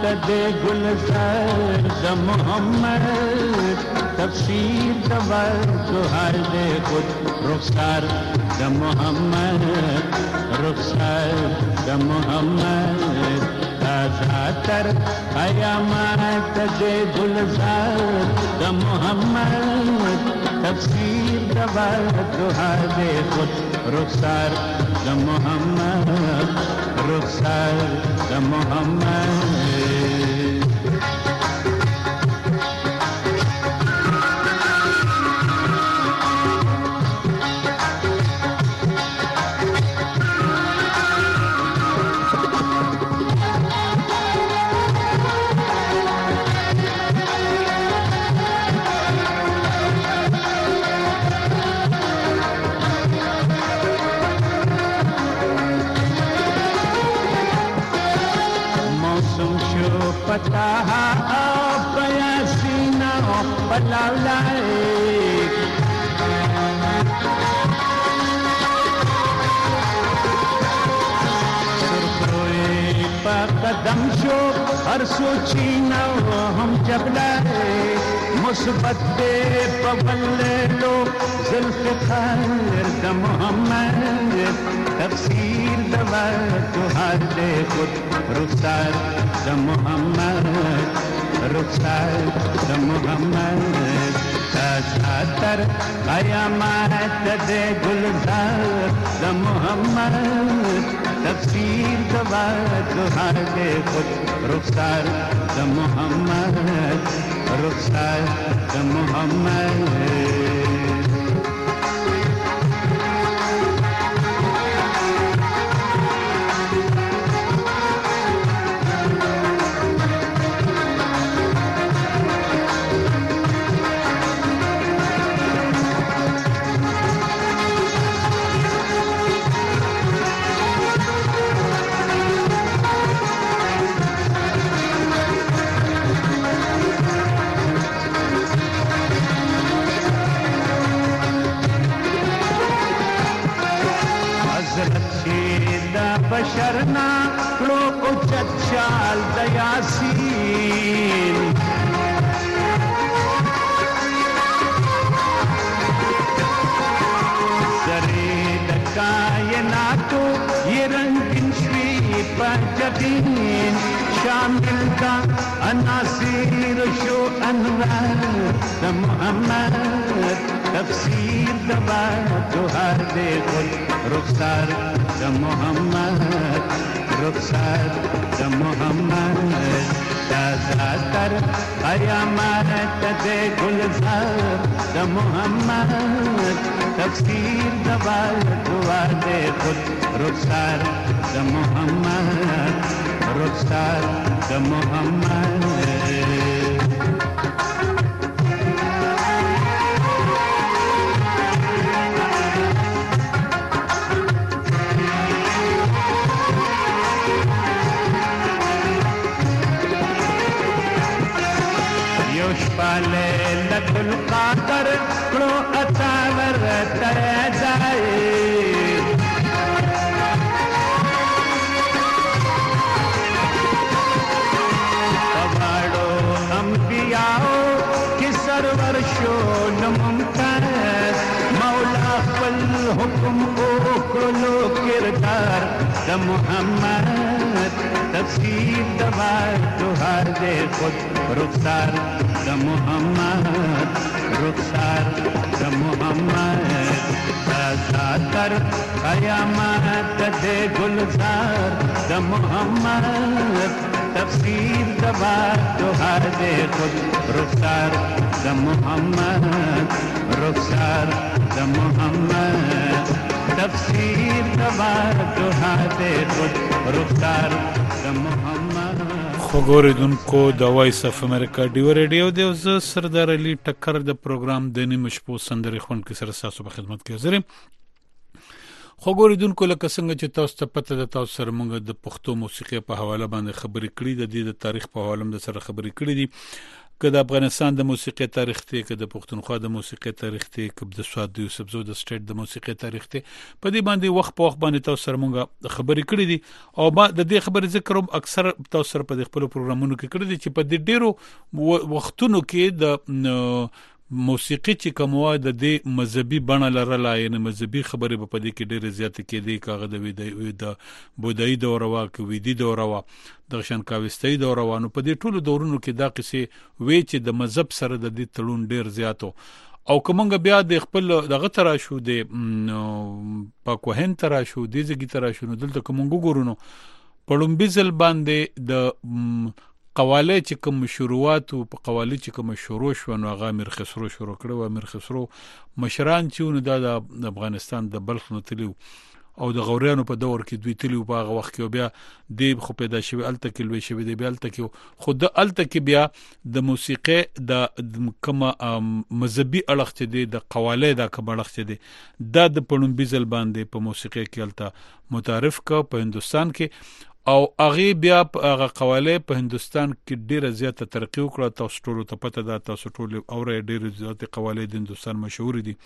دے گلزار دا محمد تفسیر دا وجوہر دے خود رخسار دا محمد رخسار دا محمد تازہ تر قیامت دے گلزار دا محمد تفسیر دا وجوہر دے خود رخسار دا محمد رخسار دا محمد پتاہ پیاسینا پلاولائے سرخوئے پا قدم شو ہر سوچینا ہم جب لائے مثبت دے پولے لو ذوالفقار دا محمد تفسیر دا وجوہر دے خود رخسار دا محمد رخسار دا محمد تازہ تر قیامت دے گلزار دا محمد تفسیر دا وجوہر دے خود رخسار دا محمد رخسار دا محمد بشرنا لو اجت شال دیاسین زرید کائناتو یہ رنگین شوی پجبین شامل کا عناصر شو انوار دا محمد تفسیر دا وجوہر دے خود رخسار دا محمد رخسار دا محمد تازہ تر قیامت دے گلزار دا محمد تفسیر دا وجوہر دے خود رخسار دا محمد رخسار دا محمد لیلۃ القدر کرو اتاور ترے جائے پواڑو انبیاء کی سرور شو ممتاز مولا فل حکم کو کلو کردار دا محمد تفسیر دا وجوہر دے خود رخسار دا محمد رخسار دا محمد تازہ تر قیامت دے گلزار دا محمد تفسیر دا وجوہر دے خود رخسار دا محمد رخسار دا محمد تفسیر دا وجوہر دے خود رخسار دا محمد خوګوریدونکو د وایس اف امریکا ډیو ریډیو دی او زه سردار علي ټکر د پروګرام د نیمه شپو سندرې خوندکې سره ستاسو په خدمت کې حاضر یم. خوګوریدونکو لکه څنګه چې تاسو ته پته ده تاسو سره موږ د پښتو موسیقۍ په حواله باندې خبرې کړې د دې د تاریخ په حواله هم د سره خبرې کړې دي که د افغانستان د موسیقي تاریخ ته، که د پښتونخوا د موسیقي تاریخ ته، که د سواد د یوسفزو د سټیټ د موسیقي تاریخ ته، په دې باندې وخت په وخت باندې تاسو سره مونږ خبرې کړې دي او ما د دې خبرې ذکر هم اکثر تاسو سره په خپل پروګرامونو کې کړی دي چې په دې ډیرو وختونو کې د موسیقي چې کومه د دې مذهبي بڼه لرله، یعنی مذهبي خبرې په دې کې ډېر زیات کېدې، کاغه د بودایي دوره وا، کویدي دوره وا، د شنکاوستۍ دوره وا، نو په دې ټولو دورونو کې دا قصې وی چې د مذهب سره د دې تړون ډېر زیاتو. او کومنګ بیا د خپل دغه ترا شو د پاکوهن ترا شو د زګی ترا شو، نو دلته کومنګ ګورونو پړم بزل باندې د قواله چې کوم شروعات او په قواله چې کوم شروع شو، نو هغه امیر خسرو شروع کړو. امیر خسرو مشران چې نو د افغانستان د بلخ نو تلیو او د غوریانو په دور کې دوی تلیو په هغه وخت کې، بیا د خو پیدا شوی الته کې لوي شوی دی، بیا الته کې خود الته کې بیا د موسیقي د کوم مذهبي اړخ چې دی د قواله د کوم اړخ چې دی د پړم بزل باندې په موسیقي کې الته متعارف کا په هندستان کې، او هغه بیا هغه قواله په هندستان کې ډیره زیاته ترقی وکړه. تاسو ټول ته پته ده، تاسو ټول اورې ډیره زیاته قواله د هندستان مشهور دي،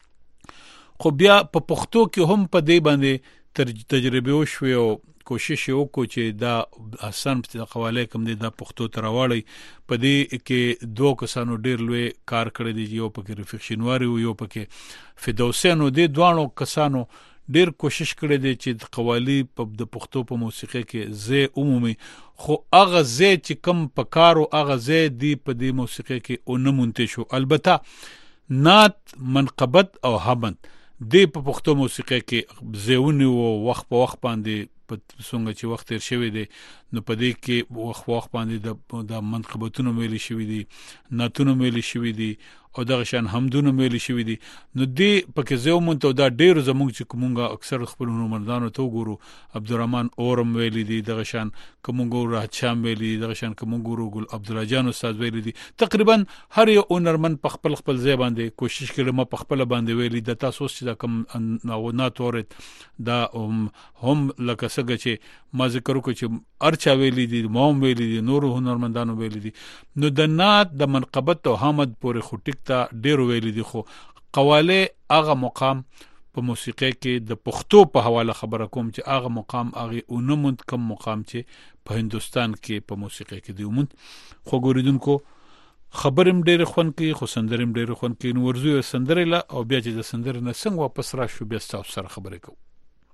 خو بیا په پښتو کې هم په دې باندې تجربه وشوي او کوشش وکړو چې دا حسن په قواله کوم دي د پښتو تر واړی. په دې کې دوه کسانو ډیر لوی کار کړی دی، یو پکې رفیق شینواری او یو پکې فدوسین، او دې دوانو کسانو ډیر کوشش کړی دی چې د قوالی په د پښتو په موسیقي کې زه عمومي، خو هغه زه چې کم پکارو هغه زه دی په دې موسیقي کې او نه مونته شو. البته نعت، منقبت او حمد د په پښتو موسیقي کې زهونی او وخت په وخت باندې په څنګه چې وخت تیر شوی دی، نو په دې کې وخت باندې د منقبتونو ویلي شوی دي، نعتونو ویلي شوی دي، او دغه شان حمدونه ویلي شوی دي. نو دې پکې زه مونته دا ډیر زموږ چې کومه اکثر خپل نومندانو ته وګورو، عبدالرحمن اورم ویلي دي، دغه شان کومه راحت شام ویلي، دغه شان کومه ګل عبدالله جان استاد ویلي دي. تقریبا هر یو هنرمند په خپل ځای باندې کوشش کړي، ما په خپل باندې ویلي د تاسو چې دا کوم نعت اورید دا هم لکه څنګه چې ما ذکر وکړ چې ارچا ویلي دي، موم ویلي دي، نور هنرمندانو ویلي دي. نو د نعت، د منقبت او حمد پورې خټیک ته ډیر ویلي دي، خو قواله هغه مقام په موسیقي کې د پښتو په حواله خبره کوم چې هغه مقام هغه اونمند کم مقام چې په هندستان کې په موسیقي کې دی ومند. خو ګوریدونکو خبرم ډیر خون کې، خو سندرم ډیر خون کې. نو ورزو سندره لا او بیا چې د سندره نه څنګه واپس راشو بیا تاسو سره خبرې کوو.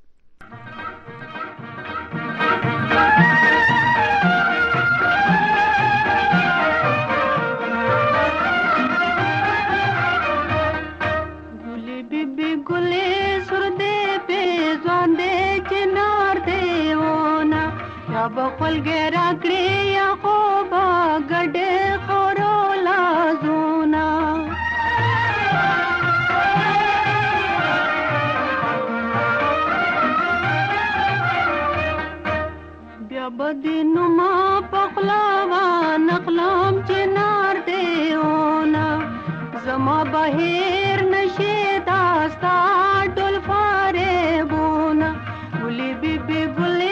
بخل ګرا کړی یا خو با ګډه خورو لازونا بیا بدینو ما پخلاوا نخلام چنار دیونا زما بهر نشي داستا ټول فاره بونا ګلي بیبي ګلي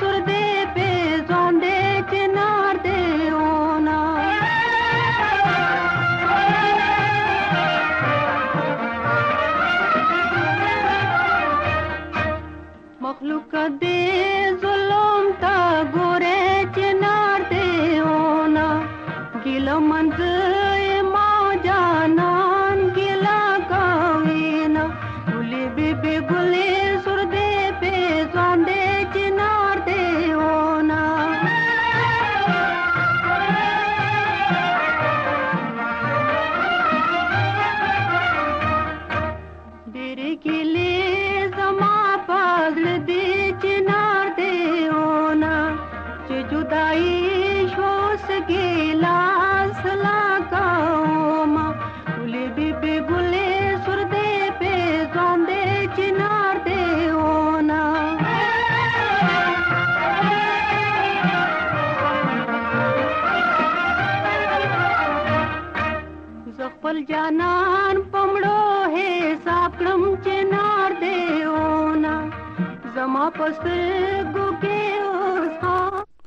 جانان پمړو حساب کړم چې نار دیونا زما پس ګوګه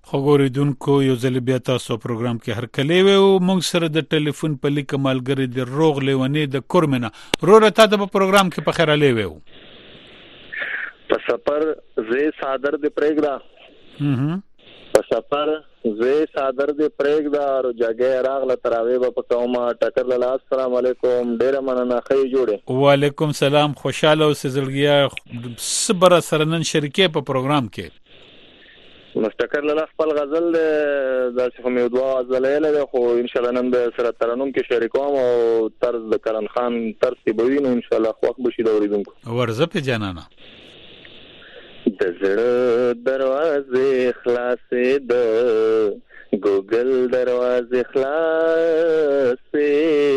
خبرېدونکو یو ځل بیا تاسو پروګرام کې هر کله و موږ سره د ټلیفون په لیک مالګری د روغ لیونی د کورمنه روره تا د پروګرام کې په خیر لې و په سفر زه صادر د پرېګدا په سفر زه صادر د پرېګدا او جګه راغله تراوی په کومه ټکر لاله. السلام علیکم ډیر مننه خې جوړه. وعلیکم سلام خوشاله او سزلګیا صبر سرنن شریکه په پروګرام کې مستقر لاله خپل غزل د څه مې دوا غزل له خو ان شاء الله نن د سره ترنم کې شریکوم او طرز د کرن خان ترتیب وینو ان شاء الله خو بشي د اوریدونکو ورزه په جانانه د زړه دروازه خلاصې د ګوګل دروازه خلاصې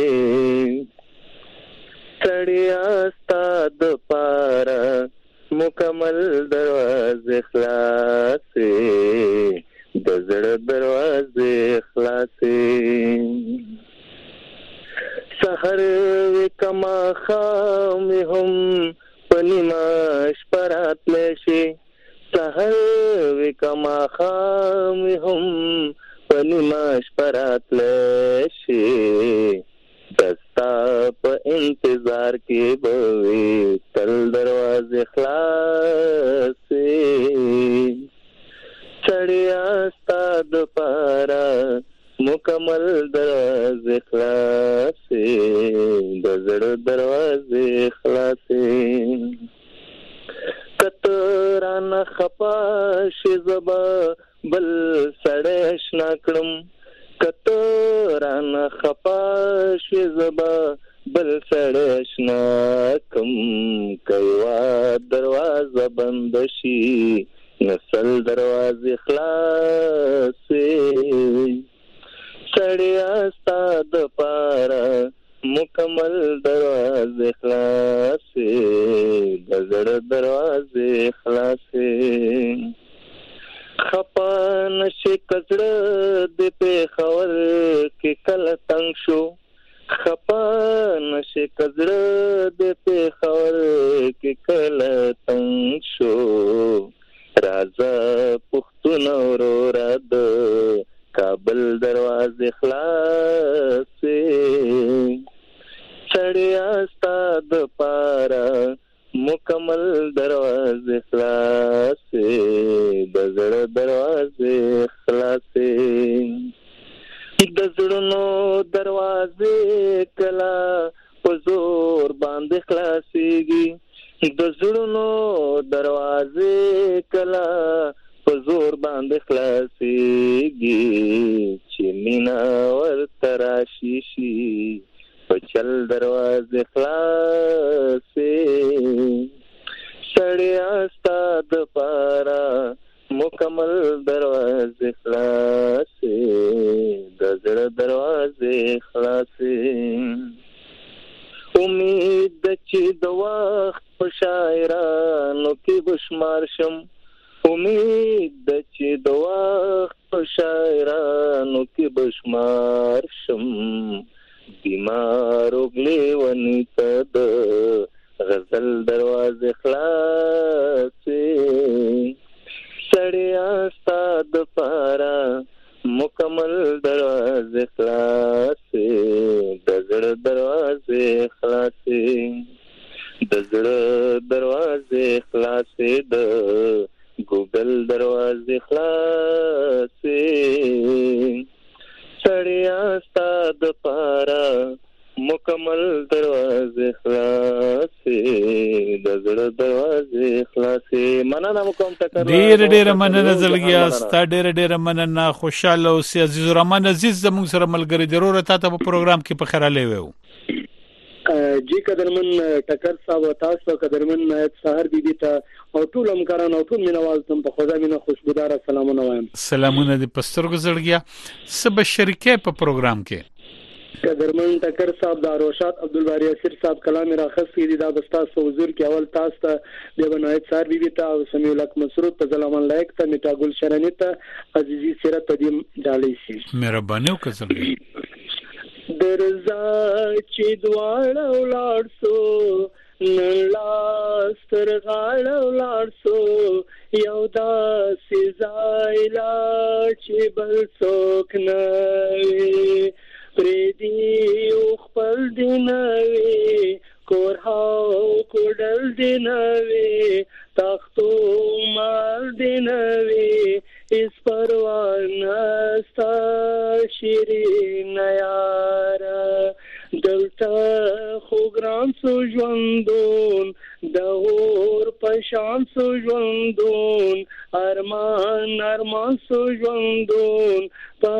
تړیا ستاد پارا مکمل دروازه خلاصې د زړه دروازه خلاصې سحر کما خام هم پنیماش پرات لشي سحر وکما خام هم پنیماش پرات لشي دستا په انتظار کې به تل دروازه خلاصې چړیا ستاد پارا مکمل دروازه خلاصې د زړه دروازه خلاصې کترانه خپاش زبا بل سړې شنا کړم کترانه خپاش زبا بل سړې شنا کم کيوا دروازه بند شي نسل دروازه خلاصې سړیا ستاد پارا مکمل دروازه خلاصې د زړه دروازه خلاصې خپان شي کزړه د په خور کې کله تنگ شو خپان شي کزړه د په خور کې کله تنگ شو راځه پښتون اورورا د کابل دروازه خلاصې چړیا ستاد پارا مکمل دروازه خلاصې د زړه دروازه خلاصې د زړونو دروازه کلا په زور باندې خلاصيږي د زړونو دروازه کلا په زور باندې خلاصيږي چې مینا ورته راشي شي په چل دروازه خلاصې سړیا ستاد پارا مکمل دروازه خلاصې د زړه دروازه خلاصې امید چې د وخت په شاعرانو کې بشمار شم امید چې د وخت په شاعرانو کې بشمار شم بیمار وګلې ونی ته د غزل دروازه خلاصې سړیا ستاد پارا مکمل دروازه خلاصې د زړه دروازه خلاصې د زړه دروازه خلاصې د ګوګل دروازه خلاصې سړیا ستاد پارا مکمل دروازه خلاصې د زړه دروازه خلاصې مننه کوم ټکر ډېر مننه زلګیا ستا ډېر مننه خوشاله او سي عزیز الرحمن عزیز زموږ سره ملګری ضرورت ته په پروګرام کې په خیراله وو جی قدرمن ټکر صاحب تاسو قدرمن سحر بیبي ته او ټول همکاران او ټول مینوال تم په خدا مینه خوشبودار سلامونه وایم سلامونه د پسترګو زړګیا سب شریکه په پروګرام کې قدرمن ټکر صاحب د روشات عبدالباری اسیر صاحب کلام راخص کی دا بستا حضور کې اول تاسو ته د بنایت سحر بیبي ته او سمیع الحق مسرود ته زلمان لایق ته میټا ګل شرنی ته عزیزی سیرت تدیم ډالې شي مهرباني وکړئ درزا چې دواړه ولاړ سو نن لاس تر غاړه ولاړ سو یو داسې ځای لا چې بل څوک نه وي پرېږدي یو خپل دې نه وي کور هاو کوډل دې نه وي تختو مال دې نه وي هېڅ پروا نسته شیرینه یاره دلته خو ګران سو ژوندون د اور په شان سو ژوندون ارمان سو ژوندون په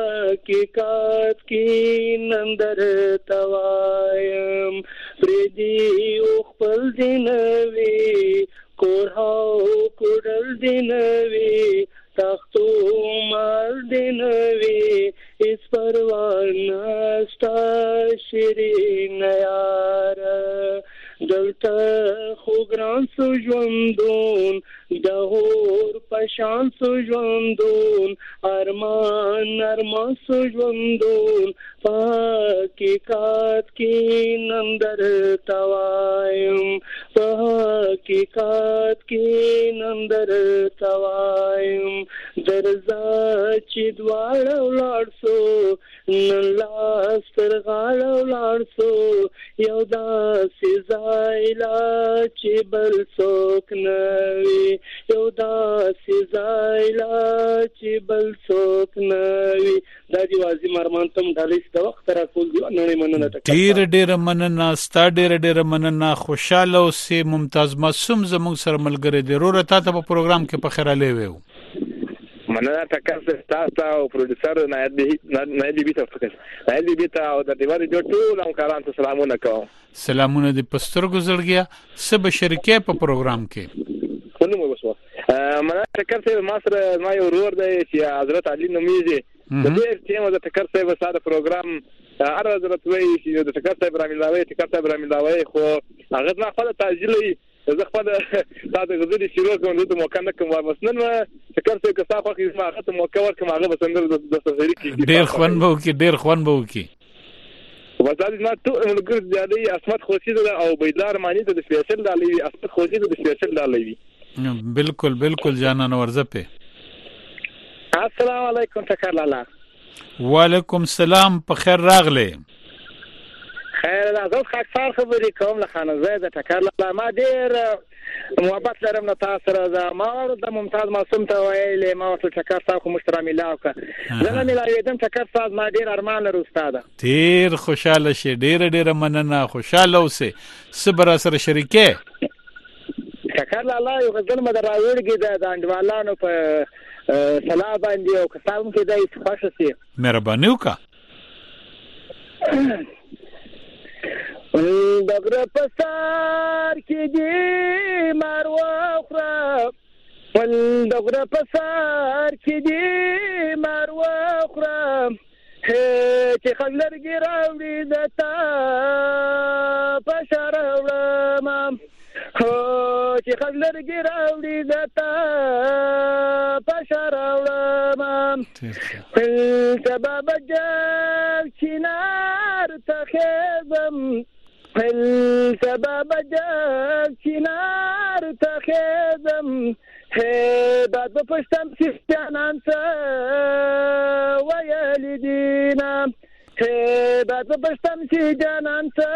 حقیقت کې نن درته وایم پرېږدي یو خپل دې نه وي کور هاو کوډل دې نه وي تختو مال دې نه وي هېڅ پروا نسته شیرینه یاره دلته خو ګران سو ژوندون د اور په شان سو ژوندون ارمان سو ژوندون په حقیقت کې نن درته وایم په حقیقت کې نن درته وایم درځه چې دواړه ولاړ سو نن لاس تر غاړه ولاړ سو یو داسې ځای لا چې بل څوک نه وي یو داسې ځای لا چې بل څوک نه وي دا دی وازی مرمان تم ډالې د وخت را کول دی نړۍ مننه ډېر مننه ستا ډېر مننه خوشاله اوسې ممتاز معصوم زموږ سره ملګری دی وروره تا ته په پروګرام کې په خیر علي ویو مننه ټکر ستا او پروډوسر نایب بي ته او د دیواري جوړ ټول همکارانو ته سلامونه کوم سلامونه دې په سترګو زړګیا څه به شریکې په پروګرام کې څنګه مو وسو مننه ټکر صاحب ما سره ما یو ورور دی چې حضرت علي نومېږي د دې ټیم د ټکر صاحب سره پروګرام هر حضرت وایي چې د ټکر صاحب راملاوي خو هغه ما خپل تعجیلي زه خپل تاسو غوډي شروع کوم د موقع نه کوم واسنن ټکر صاحب که تاسو خو ما هغه موقع ورکوم هغه بسندل د سفرې کې ډېر خوان بو کې وزاد ما ټول ګر زیادې اسمت خوشي ده او بيدار معنی د سپیشل دالي اسمت خوشي د سپیشل دالي بالکل جانان ورزه په السلام علیکم ټکر لالا وعلیکم السلام په خیر راغله خیر زه خاصار خبرې کوم له خانه زید ټکر لالا ما ډیر محبت لرم نه تاسو سره ما د ممتاز معصوم ته ویلې ما ټول ټکر تاسو مشترک ملاوکه زه نه ملاویدم ټکر تاسو ما ډیر ارمان لرم استاد ډیر خوشاله شي ډیر مننه خوشاله اوسه صبر سره شریکه ټکر لالا یو غزل مده راوړګي د انډوالانو په سلام باندې او کسان کې دای خوښ شي مهرباني وکړه دغره پسار کې دی مروخره دغره پسار کې دی مروخره چې خلرګي راوړي دتا پشاروړم چې خلرګي راوړي دتا پشاروړم سبب جل چنار تخزم سبب جل چنار تخزم بعد بپشتم سیستانان سا ویلیدینا بعد بپشتم سی جانان سا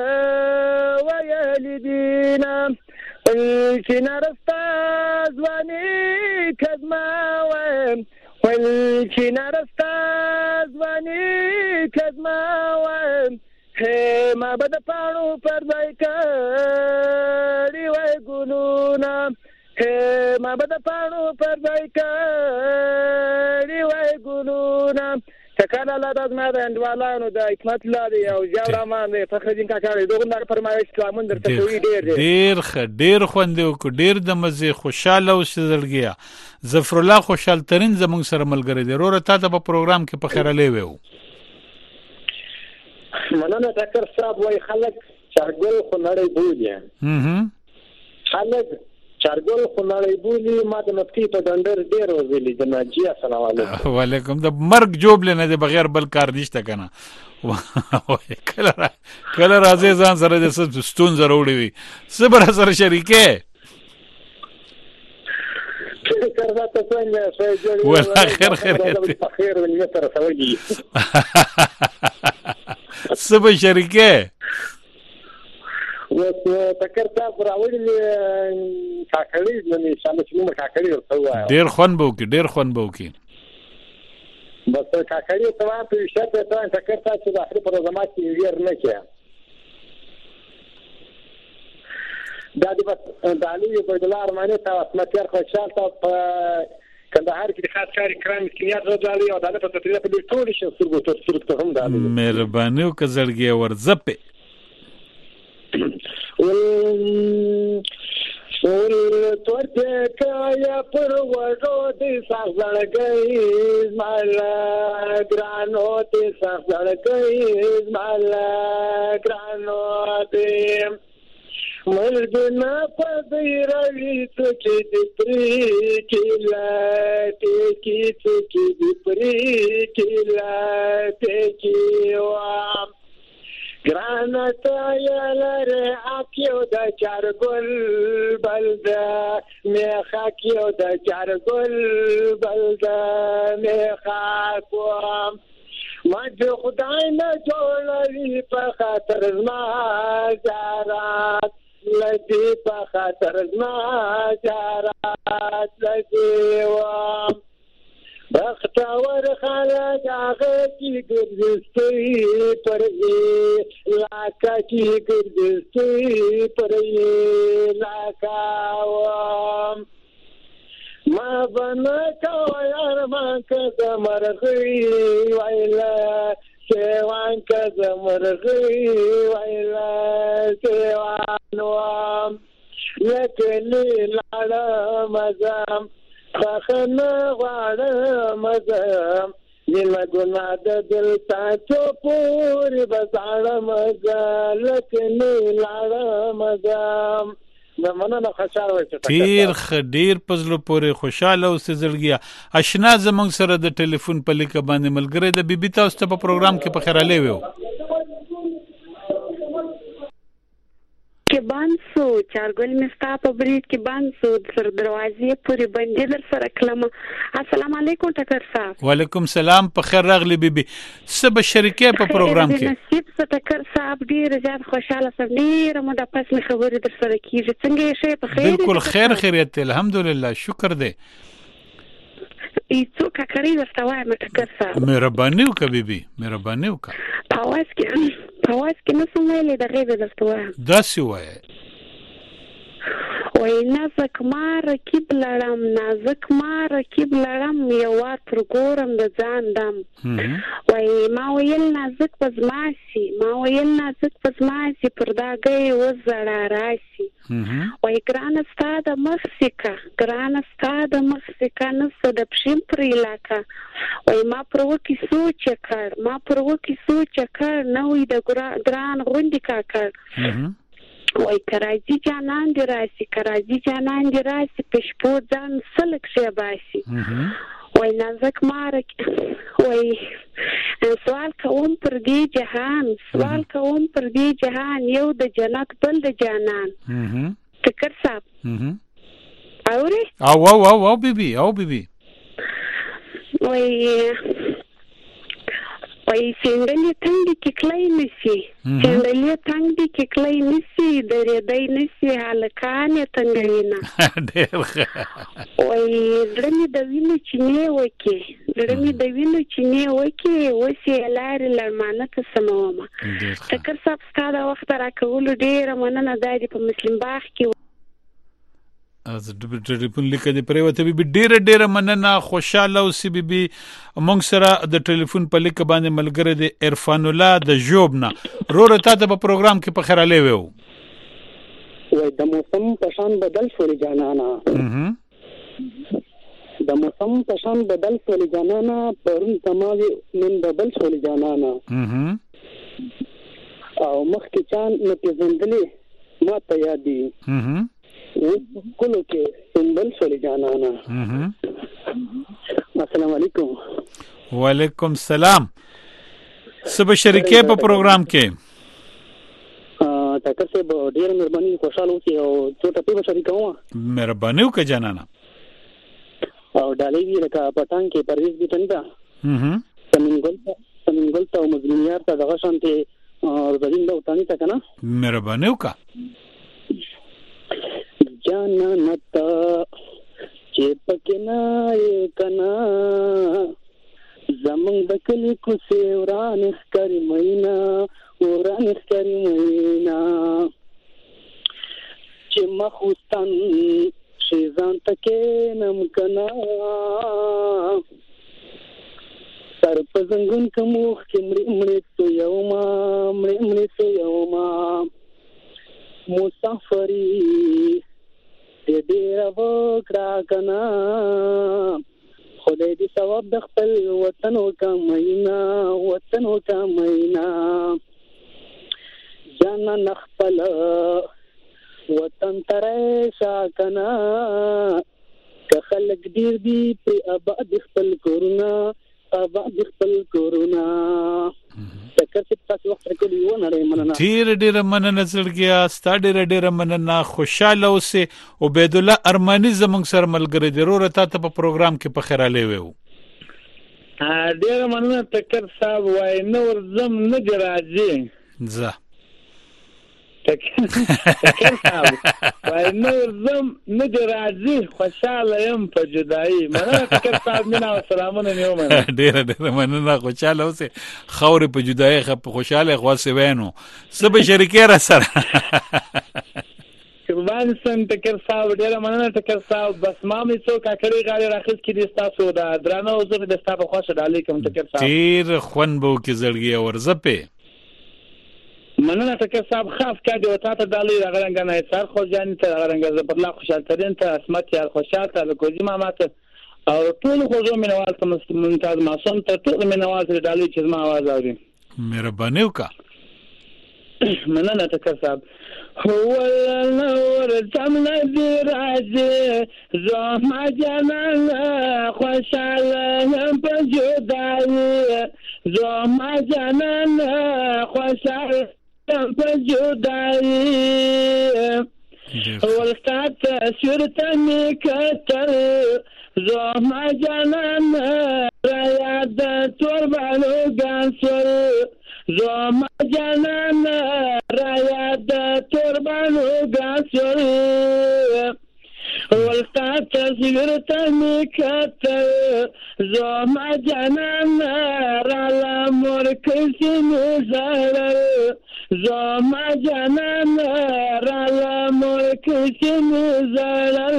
ویلیدینا چنار استازوانی کزماویم چنار استازوانی کزماویم ما بد پانو پر ځای کړي وای ګلونه ما بد پانو پر ځای کړي وای ګلونه تکاله لا د ما د انډوالانو د حکمت لاري او جوړه باندې فخرین کاکړي دغه لار فرمایش کوم درته کوي ډیر خوندې او ډیر د مزه خوشاله او شزلګیا ظفر الله خوشحال ترين زموږ سره ملګری دی وروره تا ته په پروګرام کې په خیر علي ویو مننه ډاکټر صاحب وای خلک چارګل خو نړۍ بولي خلک چارګل خو نړۍ بولي ما د نفتی په ډنډر ډیر ویلي د ناجی السلام علیکم وعلیکم د مرګ جوب لنه د بغیر بل کار نشته کنه کله راځي ځان سره د ستون ضروري وي صبر سره شریکه کردا ته څنګه شي جوړ ولا خیر خیر ولې تر سوي سبا شریکه ټکر صاحب راوړل کاکړي نه شامل شنو کاکړي ورته وایي ډیر خون بو کی بس کاکړي ته په شرط ته ټکر صاحب چې د اخر پر زمات کې ویر نه کړي دا د بس د علي په دلار باندې تاسو اسمتيار خوشحال تاسو کندهار کې د خاص کاری کرام مسکینیات راځي او عدالت په تطبیق په ټول شي څرګو هم دا مهرباني او کزړګي ورزپه ول تورته کایا پر وړو دې سازړګي مال ګرانو دې سازړګي مال ګرانو دې مرګنا پدېرالي ته کې دې پرې کېلا ته کې دې پرې کېلا ته کې وا ګرانا ته یلره اکیو د چارګل بلدا میخا کیو د چارګل بلدا میخا کوم ما د خدای نه جوړلې په خاطر زما جارات لدی په خاطر زما جارات لدی وام بختور خلک هغه کی ګرځي پرې لاکا کی ګرځي پرې لاکا وام ما بنا کویار ما کزمرغي وایلا سیوان کزمرغي وایلا سیوان وام لکلی لاړه مزام خخنه غواړه مزام نیمه ګناه د دل تاسو پورې بساړه مزام لکلی لاړه مزام زمونه خوشاله وي ډیر پزلو پورې خوشاله او سزړګیا آشنا زمونږ سره د ټلیفون په لیک باندې ملګری د بیبي تاسو ته په پروګرام کې په خیراله ویو کې بانسو چارګل مستا په برید کې بانسو سر دروازې پورې باندې در سره کلمه السلام علیکم ټکر صاحب وعلیکم سلام په خیر راغلی بیبي سبا شریکه په پروګرام کې نصیب ټکر صاحب ډیر زیات خوشاله سم ډیر مو د پس می خبرې در سره کیږي څنګه شي په خیر بالکل خیریت الحمدلله شکر دې ایڅو کاکړي ورته وایم ټکر صاحب مهرباني وکړه بیبي مهرباني وکړه پاواز کې نو سمولې د غیبه درته وایم داسې وایي وای نازک ما رکیب لړم یو وار پر ګورم د ځان دم وای ما ویل نازک پزماسي پر دا گئی و زړه راشي وای ګران استاد مخسکا نس د پښیم پر علاقہ وای ما پروکی سوچ کړ نوې د ګران غوندې کا کړ وای کراچی جانان دی راسي پښپو ځان سلک شي باسي وای نازک مارک وای سوال کوم پر دې جهان یو د جنت بل د جانان ټکر صاحب اوري او بیبي وای څنګه تنګ کې کلای نسی درې دای نسی حالکان تنګینا وای درمي د وینو چینه وکي وسی لار لړمانه ته سمومه ټکر صاحب ستاسو وخت راکول ډیر مننه دای په مسلم باغ کې از ټلیفون لیکه دی پریوته بي ډیره مننه خوشاله او سی بي مونږ سره د ټلیفون په لیکه باندې ملګری دی عرفان الله د جوبنا روره تاسو په پروګرام کې په خیراله ویو وای د موسم پشان بدل شول جانانا پرون تماوي من بدل شول جانانا او مخ کې چان نه پیژندلې ما ته یادي کلو کې سنبل شولې جانانا السلام علیکم وعلیکم السلام سبا شریکه په پروګرام کې ټکر سے ډیر مهرباني خوشاله اوسئ او څو ټپې به شریکوم مهرباني وکړه جانانا ډالۍ وی لکه پټان کې پرویز بیٹن دا سمنګل ته مظلومیار ته دغه شانته زین له وطنی ته کنه مهرباني وکړه جانانت چې پکې نه کنا زمنګ د کلی کو سیوران ښکاری مینا وران ښکاری مینا چې مخوستان شیزان تکې نم کنا سر پزنګون کومخ کې مړې تو یوما مسافری دې راوکړه کنا خدای دې ثواب د خپل وطن وکمینا جانا نخپل وطن ترې شاکنا که خلک ډیر دی په آباد خپل کورونا تکر چې تاسو وخت راکړی و نه مننه ډیر مننه زړګیا ستاسو ډیر مننه خوشاله اوسه عبید الله ارمانی زمونږ سره ملګری دی ورته ته په پروګرام کې په خیراله وو ډیر مننه تکر صاحب وای نور زم نه راځي زه تکر صاحب وای نور زم نه راځي خوشاله يم په جدایي مننه تکر صاحب مینا سلامونه نیوم ډیر مننه خوشاله اوسه خوري په جدایي خوشاله خاصه وینو سبه شریکه را سره قربان سم تکر صاحب ډیر مننه تکر صاحب بس ما مې څو کاکړي غاړي راخص کړي تاسو دا درانه او زه د تاسو خوښه ډالې کوم تکر صاحب ډیر خون بو کې زړګي ورزپه مننه تکر صاحب خاص کړي او تاسو ډالې راغلنګ نه سر خو ځان ته راغلنګ زه په الله خوشاله ترين ته اسمت یار خوشاله ته کوزي ما ماته او ټول خو زه مینوال ته ممتاز معصوم ته ټول مینوال ته ډالې چې ما आवाज اوري مهرباني وکړه مننه تکر صاحب هو النور تمنا درازي زما جنان خوشاله هم په جدایي زما جنان خوشاله هم په جدایي ولستات شرطه میکتر زما جنان را یاد توربانو ګانسور زما جنان را یاد توربانو ګانسور ولستا تصویر ته میکتر زما جنان را لامور کسی میزارر زما جنان را لامور کسی میزارر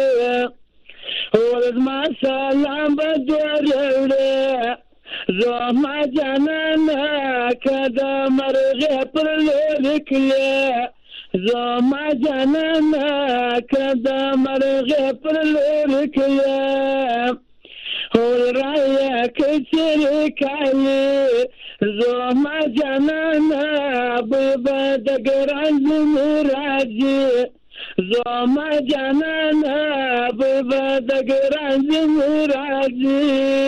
ولزما سلام بدوره زما جنان کده مرغه پر لکله زما جنان کده مرغه پر لکله هول رایا کچر کالی زما جنان بابا دگران زمراجی زما جنان بابا دگران زمراجی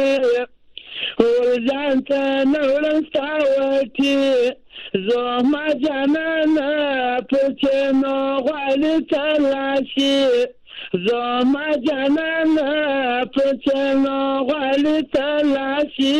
ورجانتا نورستاوتي زما جنانا پچنو غالي تلاشي زما جنانا پچنو غالي تلاشي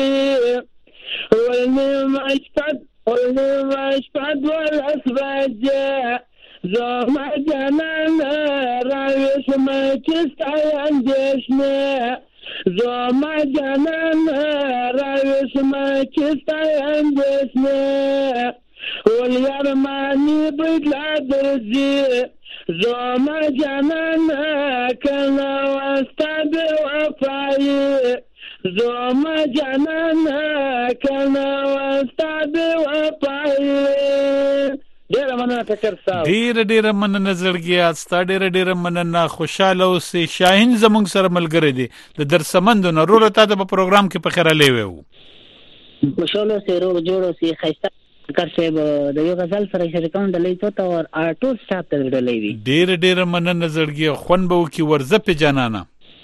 ولنما اشفاد والاسباج زما جنانا راوش ما تستعين جشنا زما جنان راوش ما چستایم دسنه ولیار مانی بدلا درزی زما جنان کنا واستا بی وفایی زما جنان کنا واستا بی وفایی ډیر مننه تکر صاحب ډیر مننه زړګیا ستاسو ډیر مننه خوشاله اوسئ شاهین زمونږ سره ملګری دی د درسمند نورو ته په پروګرام کې په خیراله وو خوشاله سره جوړ اوسئ خیسته کار صاحب د یو غزل سره شریکان ډلې ته او ټول سټاپ ته ډلې وی ډیر مننه زړګیا خون به کی ورزه په جانانه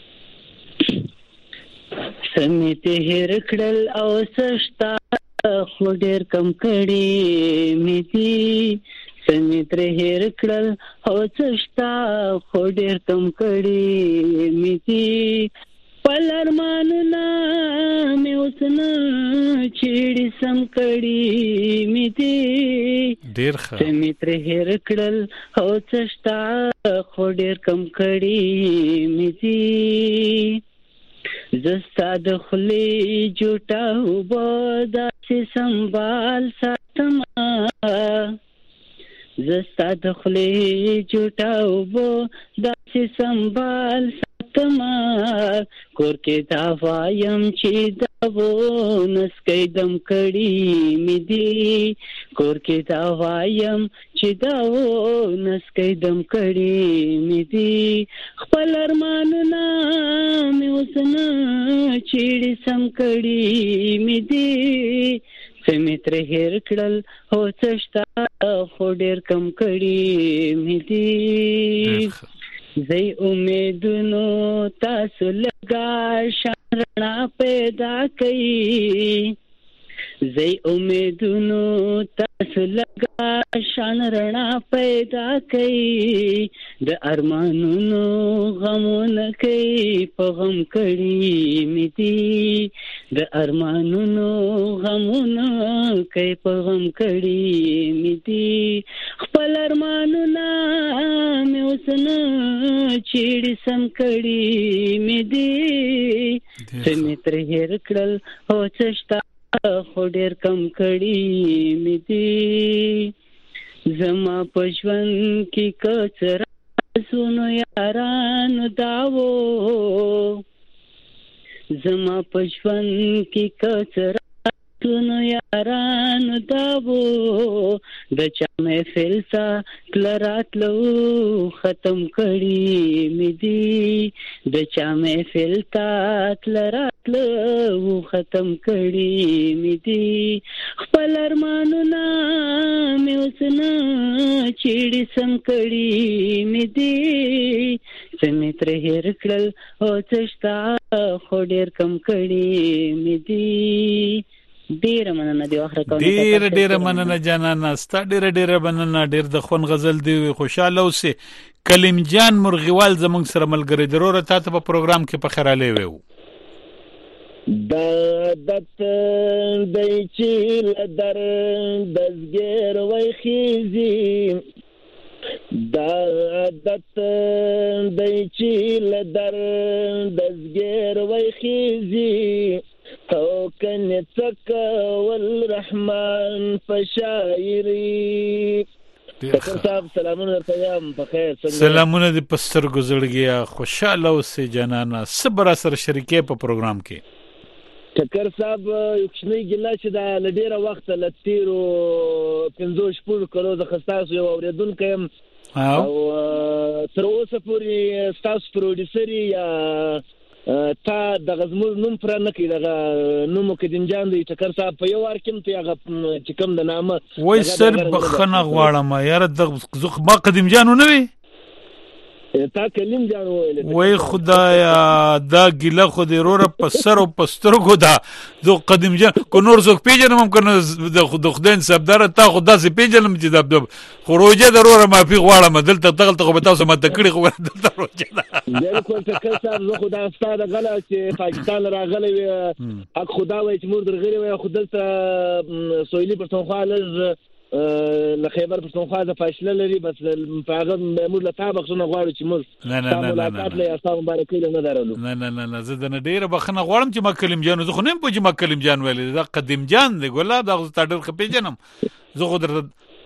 سمته هر کړل او سشتا خو ډیر کم کړي میتی سمتر هر کړل او سشتا خو ډیر کم کړي میتی خپل ارمانونه مې اوس نه چیړې سم کړي مې دي ډېر ښه څه مې ترې هېر کړل او څه شته خو ډېر کم کړي مې دي زه ستا د خولې جوټه اوبه داسې سنبال ساتمه زه ستا د خولې جوټه اوبه داسې سنبال ساتمه کور کې دا وایم چې دا ونسکۍ دم کړي مې دي کور کې دا وایم چې دا ونسکۍ دم کړي مې دي خپل ارمانونه مې اوس نه چیړې سم کړي مې دي څه مې ترې هېر کړل او څه شته خو ډېر کم کړي مې دي زه امیدونو تاسو لږه شان رڼا پیدا کوي زه امیدونو تاسو لږه شان رڼا پیدا کوي د ارمانونو غمونه کوي په غم کړي مې دي د ارمانونو غمونه کوي په غم کړي مې دي خپل ارمانونه مې اوس نه چیړې سم کړي مې دي څه مې ترې هېر کړل او څه شته خو ډېر کم کړي مې دي زما په ژوند کې که څه رازونو یارانو دا وو زما په ژوند کې که څه رازونو یارانو دا وو د چا محفل ته تله راتلو ختم کړي مې دي د چا محفل ته تله راتلو ختم کړي مې دي خپل ارمانونه مې اوس نه چیړې سم کړي مې دي څه مې ترې هېر کړل او څه شته خو ډېر کم کړي مې دي ډیره مننه دی اخر کوم ډیره مننه جانانه ستا ډیره مننه ډیر د خون غزل دی خوشاله اوسه کلیم جان مرغیوال زمونږ سره ملګری ضرورت تاسو په پروګرام کې په خراله وو دا دت دای چې لدر دزګر وای خيزي دا دت دای چې لدر دزګر وای خيزي تو کنه تک والرحمن فشاعری تکر صاحب سلامونه درته په خیر سلامونه د پستر گزړګیا خوشاله اوسه جانانا صبر سره شریکې په پروګرام کې تکر صاحب یو کښنی ګلا چې دا لډیره وخت لتیرو 15 پور کولو د خستاسو یو اوریدونکو او تر اوسه پورې تاسو پروډوسر یا تا د غزمور نوم پر نه کې دغه نوم قدیم جان دی ټکر صاحب په یو ور کې ته هغه چې کوم د نامه وای سر بخنه غواړم یاره د زخ ما قدیم جانو نه وي تا کلیم جان وای خدایا دا ګله خو دې رور په سر او پسترګو دا زو قدیم جان کو نور زو پیجنم کنه د خدای سبدار تا خدا سي پیجنم چې د خروجه ضروره ما په غواړم دلته تغلط خو به تاسو ما تکړی خو دلته روجه بالکل ټکر صاحب زه خدا استاد غلا چې پاکستان راغلی اک خدا وای چې مور درغلی وای خدلته سویلی پښتونخوا لږ له خیبر پښتونخوا د فاصله لري بس هغه مور له تابق څنګه غواړي چې مور ملاقات له اسلام مبارک نه درلو نه زه د ډیره بخنه غواړم چې ما کلیم جان زه خو نه پوهې ما کلیم جان ویل دا قدیم جان دی ګولا دا تا ډېر خپې جنم زه خو در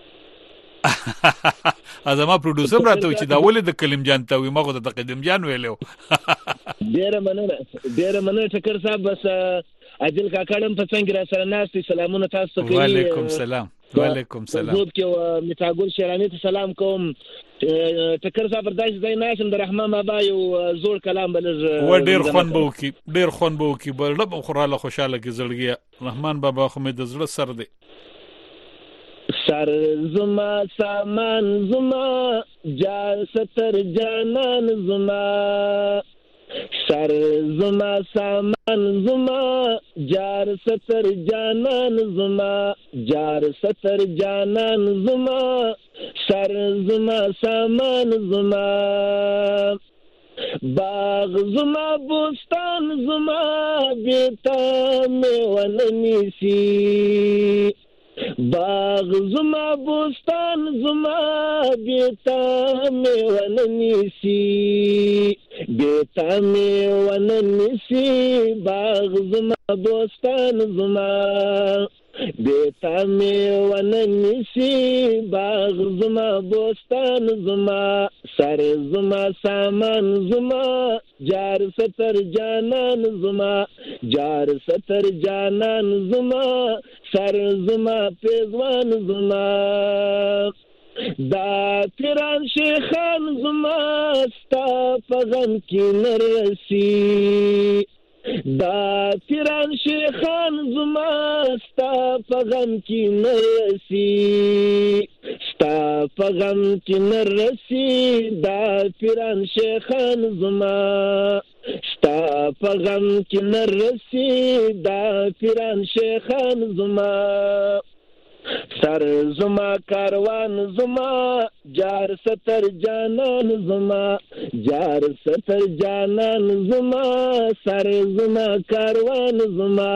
ازما پروډوسر راته چې دا ولې د کلیم جان ته وي ما خو د قدیم جان ویلو ډیره مننه ټکر صاحب بس اجل کاکړم په څنګه را سره ناستي سلامونه تاسو ته وعلیکم سلام زه کې میټاګل شیرانی ته سلام کوم ټکر صاحب داش زای ناشم د رحمان بابا یو زوړ کلام بلز و ډیر خون بو کی بلډ خوراله خوشاله کی زړګي رحمان بابا خو مې د زړه سر دی سر زما سامان زما جار ستر جانان زما سر زما سامان زما جار ستر جانان زما جار ستر جانان زما سر زما سامان زما باغ زما بوستان زما بیتا میوه ننیسی باغ زما بوستان زما بیتا میوه ننیسی بیتا میوه ننیسی باغ زما بوستان زما بیتا میوه ننیسی باغ زما بوستان زما سر زما سامان زما جار ستر جانان زما جار ستر جانان زما سر زما پیزوان زما دا پیران شیخان زما ستا پغم کی نرسی دا پیران شیخان زما ستا پغم کی نرسی ستا پغم کی نرسی دا پیران شیخان زما ستا پغم کی نرسی دا پیران شیخان زما سر زما کاروان زما جار ستر جانان زما جار ستر جانان زما سر زما کاروان زما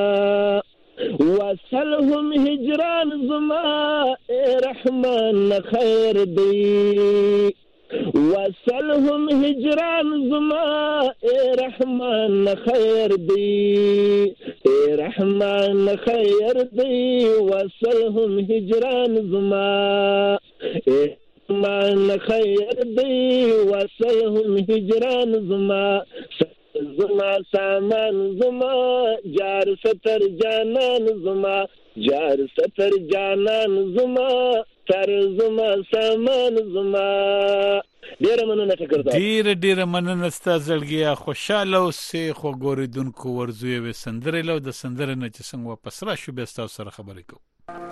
وصلهم هجران زما اے رحمان خیر دی وصلهم هجران زما اے رحمان خیر دی اے رحمان خیر دی وصلهم هجران زما اے رحمان خیر دی وصلهم هجران زما زما سامان زما جار ستر جانان زما جار ستر جانان زما سر زما سامان زما ډیره مننه ټکر دا ډیره مننه ستاسو زړګیا خوشاله اوسې خو ګوریدونکو ورزوي و سندره له د سندره نه چې څنګه واپس را شو به تاسو سره خبرې کوم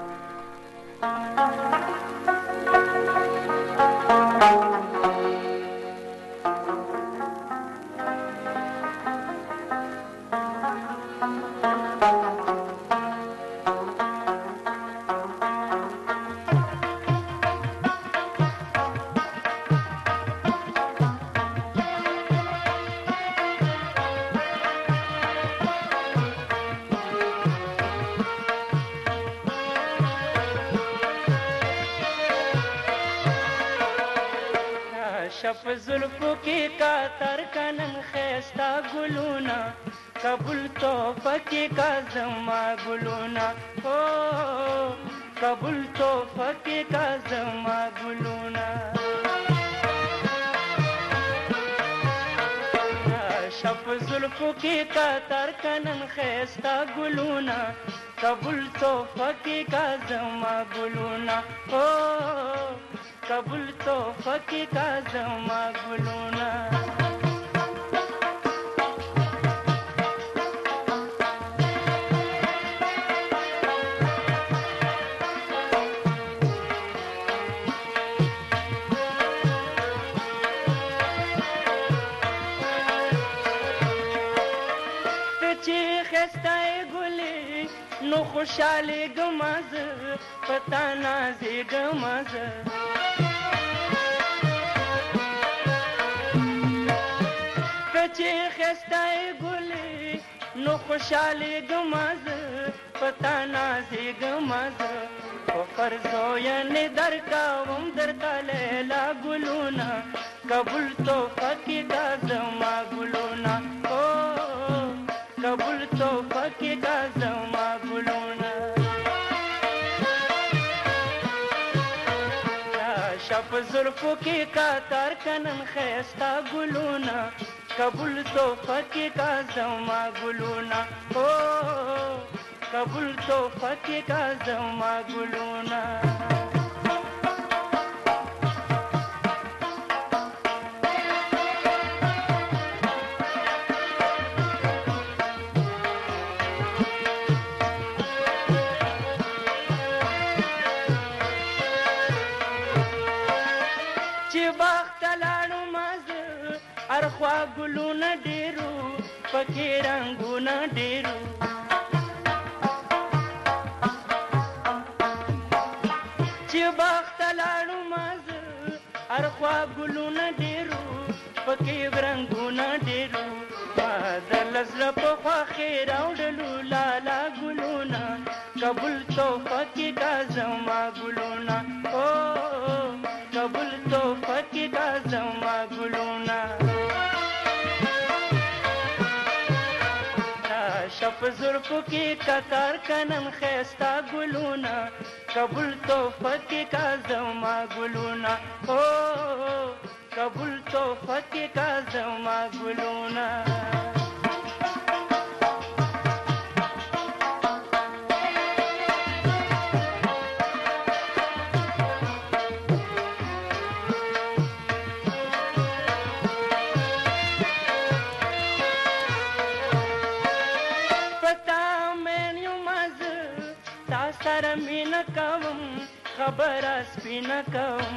شف زلفو کی کاتر کنن خیستا گلونا قبول توفہ کی کا زما گلونا او قبول توفہ کی کا زما گلونا شف زلفو کی کاتر کنن خیستا گلونا قبول توفہ کی کا زما گلونا او قبول توفہ کی کا زما گلونا تچی خستای گلی نو خوشالی گماز پتا نازی گماز چې خستای ګلې نو خوشاله ګماز پتا نازي ګماز او فرزو یې درکاوم درته لیلا ګلونا قبول توفه کې کا زما ګلونا او قبول توفه کې کا زما ګلونا شپ زلفو کې کا تار کنن خيستا ګلونا قبول توفہ کی کا زما گلونا او قبول توفہ کی کا زما گلونا ارخوا ګلونه ډیرو پکې رنگونه ډیرو چې باغ ته لاړو مازه ارخوا ګلونه ډیرو پکې ورنګونه ډېرو ما د لزړه په خواښې راوړلو لالا ګلونه قبول توفه کې کا زما ګلونه قبول توفه کې کا زما ګلونه شپ زلفو کې ککار کنن خیستا ګلونه قبول توفه کې کا زما ګلونه قبول توفه کې کا زما ګلونه سره مینه کوم خبره سپینه کوم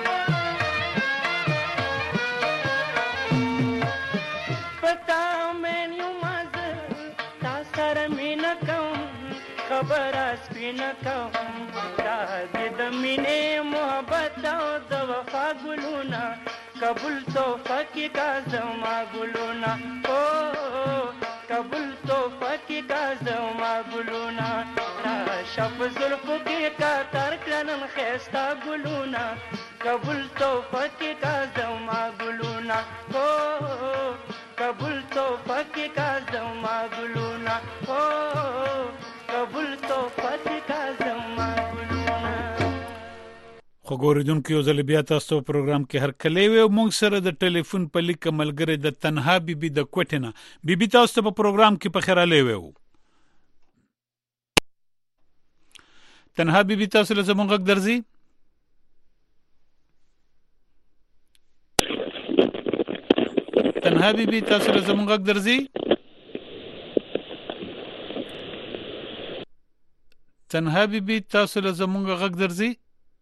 پتا مې یو مزه تا سره مینه کوم خبره سپینه کوم دا د مینې محبت او د وفا ګلونه قبول توفه کې کا زما ګلونه قبول توفه کې کا زما ګلونه شپ زلفو کې کا تر کړنن خيستا ګلونه قبول توفه کې کا زما ګلونه قبول توفه کې کا زما ګلونه قبول توفه کې کا زما ګلونه خو ګوریدونکو یو ځل بیا تاسو په پروګرام کې هر کله وي مونږ سره د ټلیفون په لیک ملګری د تنها بیبي د کوټینا بیبي تاسو په پروګرام کې په خیره لوي تنها بیبي تاسو له زمونږ غږ درځي تنها بیبي تاسو له زمونږ غږ درځي تنها بیبي تاسو له زمونږ غږ درځي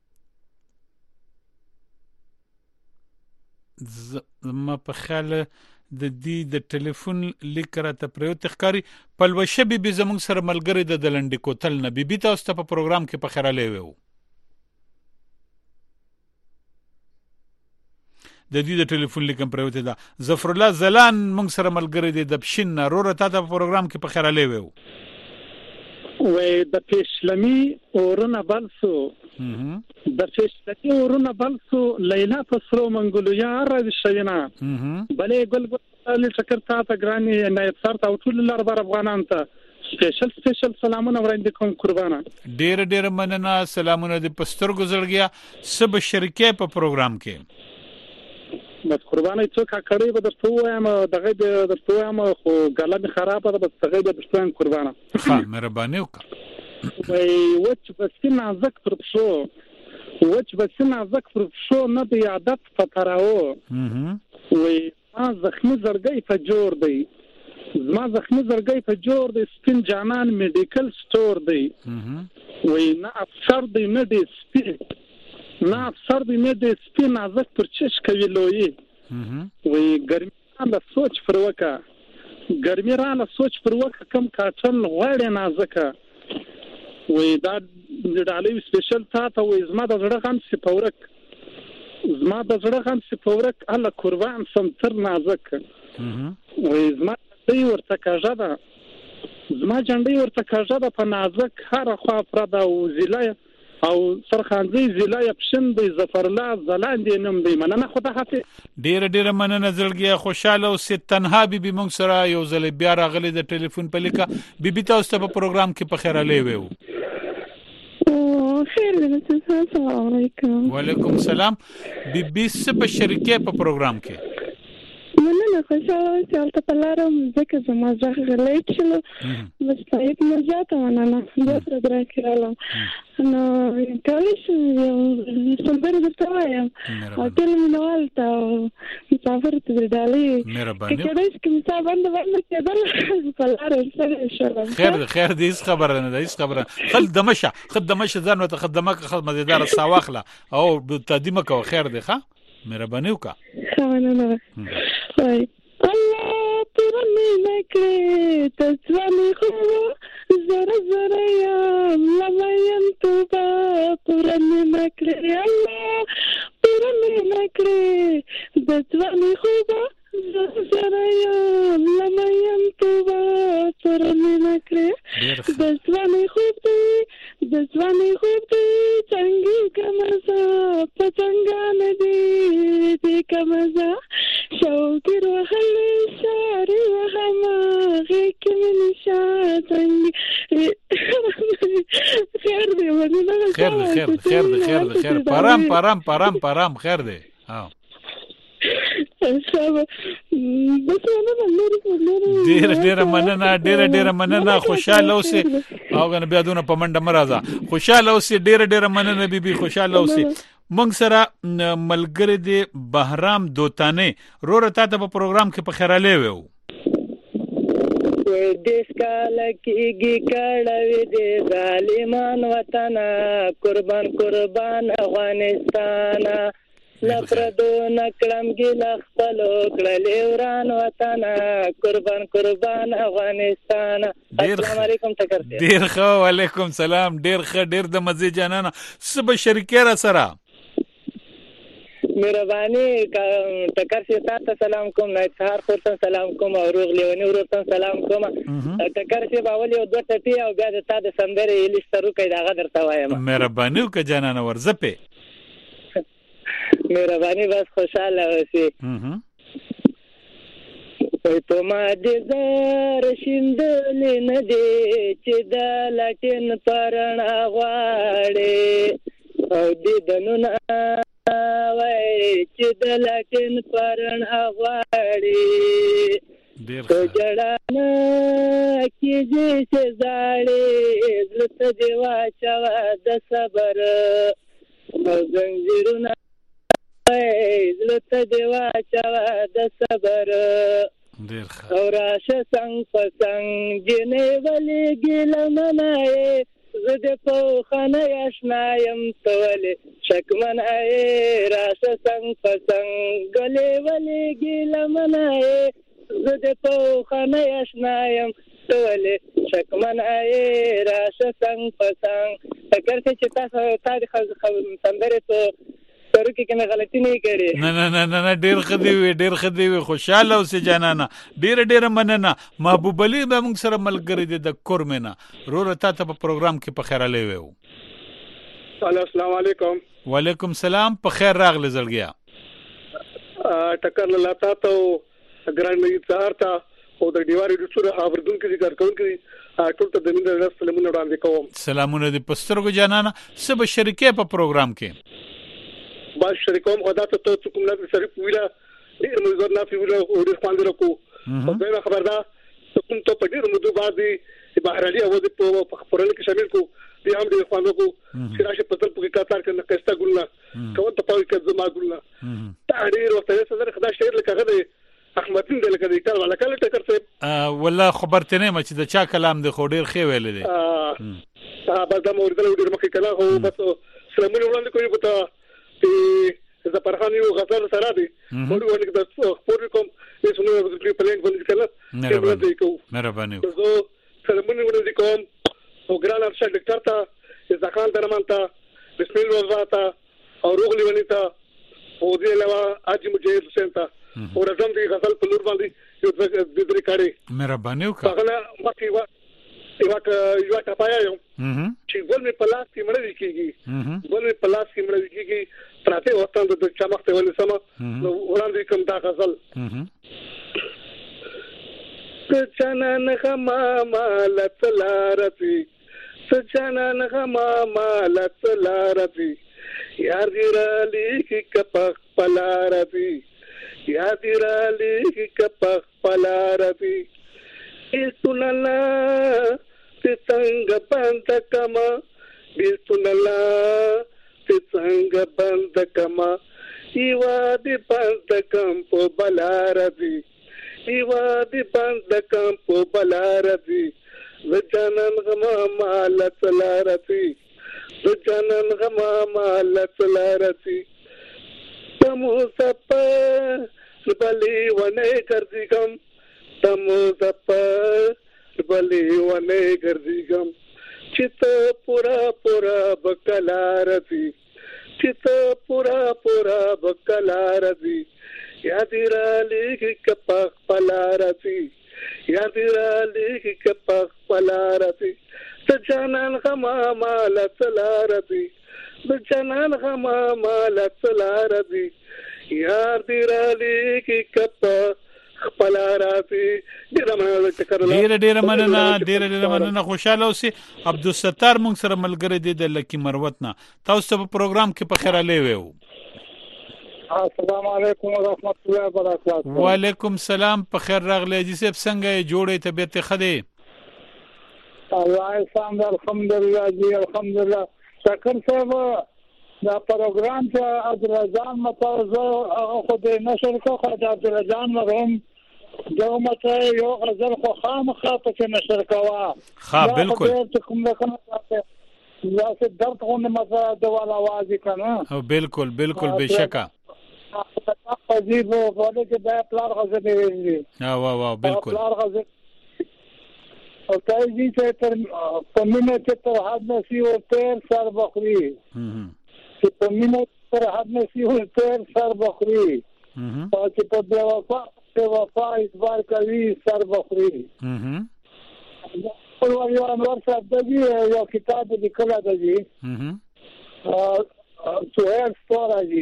ما په خیال د دې د ټلیفون لیک راته پریوت ښکاری پلوشه بیبي زمونږ سره ملګری د دلنډي کوتل نه بیبي تاسو ته په پروګرام کې په خیره لوي وو د دې د ټلیفون لیک پریوت دا ظفر الله زلان مونږ سره ملګری د بشین روره ته په پروګرام کې په خیره لوي وو وې د پېشلمي اورونه بلسو د فشتي ورونه بلسو لیلا پسرو منګلو یار شینا بلې ګل ګل شکر تا ته ګراني نایب سر ته ټول لار افغانان ته سپیشل سلامونه وړاندې کوم قربانا ډېر مننه سلامونه د پستر گزړګیا سب شریکې په پروګرام کې بس قربانه څوک کړي به درته وایم دغه درته وایم خو ګلب خرابه ده بس دغه درته وایم قربانه ها مهرباني وکړه وای وچ بسنه زک پر شو نه دی عادت فتراو وای ما زخمی زړګي په جوړ دی سپین جانان میډیکل سٹور دی وای نه افسر دی نه دی سپین نازک پر چش کوي لوی وای ګرمي را سوچ پر وکا کم کاټن غوړې نازکه وای دا ډالۍ سپیشل تاته وای زما د زړه غم سپورک الله قربان سم تر نازک وای زما جنډي ورته کاژه ده په نازک هر خوا پردا او زلای او سرخانځي زلای پښند ظفر الله زلاندې نوم دی مننه خدای حافظ ډېر مننه زړګیا خوشاله او ست تنها بیبي مونږ سره یو ځل بیا راغلي د ټلیفون په لیکه بیبي تاسو ته په پروګرام کې په خیره لوي وو خیر السلام علیکم وعلیکم السلام بیبي سب شریکې په پروګرام کې مننه خوشاله چې په لارم ځکه زما ځخ غلیټ شلو بس طيب مزاته مننه درته درکړم نو کلیش سمبر درته وایم او ټول منوال ته مسافر ته ډالۍ کېدای چې مسافر باندې کېدل په لارم سره شلم خیر دې خبره نه ده خبره خدمشه ځان وته خدمه مزیدار ساواخله او تقدیمه کو خیر دی ښه مهرباني وکړه مننه الله پرمه نکړه تسوانه خو زره یا لمایم توبه پرمه نکړه الله پرمه نکړه ځواني خوبه سره یم لمیم توبه تر مینه کړې د ځواني خوب دی څنګه کمزه پتنګان دی کمزه شوقي روحل ساري وهما غيك من شاتني خير دی خیر پرام خیر دی ها ډیر مننه خوشاله اوسې او غن بیا دونه په منډه مرزه خوشاله اوسې ډیر مننه بیبي خوشاله اوسې مونږ سره ملګری دی بهرام دوتانه روره تاسو په پروګرام کې په خیراله وو دیش کاله کېږي کړه دې ظالمان وطن قربان افغانستان لپردو نکړم ګل خپل کړلې وران وطن قربان افغانستان السلام علیکم ټکر ډیر ښه وعلیکم سلام ډیر ښه ډیر د مزه جانانه سبا شریکه را سره مهرباني ټکر شي تاسو سلام کوم نه سهار خورته سلام کوم او روغ لیونی ورته سلام کوم ټکر شي باولې او دوه ټپی او بیا د تاسو سندره لیسترو کې دا غدر تا وایم مهرباني وک جانانه ورزپه مهرباني بس خوشاله اوسئ وای په ما دې زار شیندلې نه دې چې د لټین پرنا غواړې او دې دنونه وای چې د لټین پرنا غواړې تو جړانه کېږي چې زاړې زړه دې واچوه د صبر او زنجیرونه زلته دی واچوه د صبر او راشه څنګ په څنګ جنې ولېږي لمنه یې زه د پوخنه اشنا یم ته ولې شکمنه یې راشه څنګ په څنګ ګلې ولېږي لمنه یې زه د پوخنه اشنا یم ته ولې شکمنه یې راشه څنګ په څنګ فکر کوي چې تاسو تاریخ سندرې ته سره کې کنه غلطی نه کړې نه ډیر خدي وي خوشاله اوسې جانانه ډیر مننه محبوب علي به موږ سره ملګری دي د کورمنه روره تاسو په پروګرام کې په خیر علي وو السلام علیکم وعلیکم سلام په خیر راغله زړګیا ټکر لاته ته ګران مې څار تا او د دیوارې د څوره اوردون کې ذکر کوم کې ټول ته د مين د سلامونه وړاندې کوم سلامونه دي پسترګو جانانه سب شریکه په پروګرام کې باز شریکوم خدا ته کوم نه شریک ویلا ډیر مزور نه ویلا او ډیر خواندل کو او دا خبر ده کوم ته په ډیر مدو باندې بهرالي اواز په خبرونه کې شامل کو دي هم ډیر خواندل کو چې راشه پتل په کاتار کې نقشته ګلنا کوم ته پاوي کې زما ګلنا تحریر او تاسو سره خدا شعر لکه غده احمدین دلته د کار ولا کله ټکر څه والله خبرته نه مچ د چا کلام د خو ډیر خې ویل دي بس دا مورد ډیر مخکې کله هو بس سلامونه وړاندې کوي پتا چې زپرخان یو غزل سره دی ورونه د خپل کوم هیڅ نو د پلان باندې کله مهرباني زه سلامونه وړاندې کوم او ګران ارشد ډاکټر ته ځکان درمانتا بسم الله وزاتا او روغلی ونیتا او دې علاوه اج مجاهد حسین تا او رقم دی غزل په لور باندې یو د دې کاری مهرباني وکړه هغه مخکې یو ټاپایا یو چې ول می پلاس کې مړ کیږي پراته وختان د چا مخته ولې سم وړاندې کوم دا غزل سچنن غما مالت لارتي یار دی رالی کی کپخ پلارتي بیستونلا تسنگ بند کما ایوادی بند کم پو بلارتی زجانن غما مالت لارتی تمو سپر بلی ونه کردیگم چتا پورا بکلارتی یاد را لګي کپخ پلارتي یاد را لګي کپخ پلارتي ته جانان غما مال تلارتي د جانان غما مال تلارتي یاد را لګي کپخ پلارتي ډیر مننه خوشاله اوسئ. عبدالستار مونږ سره ملګری دی د لکی مروت نه. تاسو په پروګرام کې په خیر علي وو. السلام علیکم ورحمت الله وبرکاته. وعلیکم السلام. په خیر راغلی جی صاحب. څنګه جوړې طبيعت خدي؟ الله سلام الحمدلله جی الحمدلله. شکر صاحب دا پروګرام چې عبدالرزاق متوزو خو دې نشر کو خو عبدالرزاق مرهم دا مته یو غزل خو خامخا په نشر کوا. ها بالکل. یا څه درد غوونه مزه د والا आवाज کنه. او بالکل بشکا. عجیب وله چې دا پلار غزل دی. وا بالکل. پلار غزل او تایي چې تر پمنه چې ته حد نسی او تیر سر بخری. چې پمنه تر حد نسی او تیر سر بخری. او چې په وفا اعتبار کوي سر بخری. یو انور صاحب دی یو کتاب لیکل دی. سوهر ستوره دی.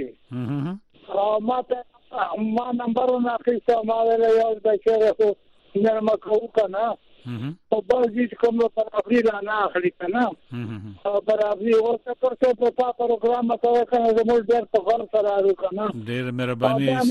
ما نمبرونه اخیسته ما ویل یو د شعر خو نرمه کوو که نه او بعضې چې کوم برابري رانه اخلي که نه برابري ورته پرته په تا پروګرام به کوی که نه زموږ ډېر په غور سره اړو که نه ډېره مهرباني نه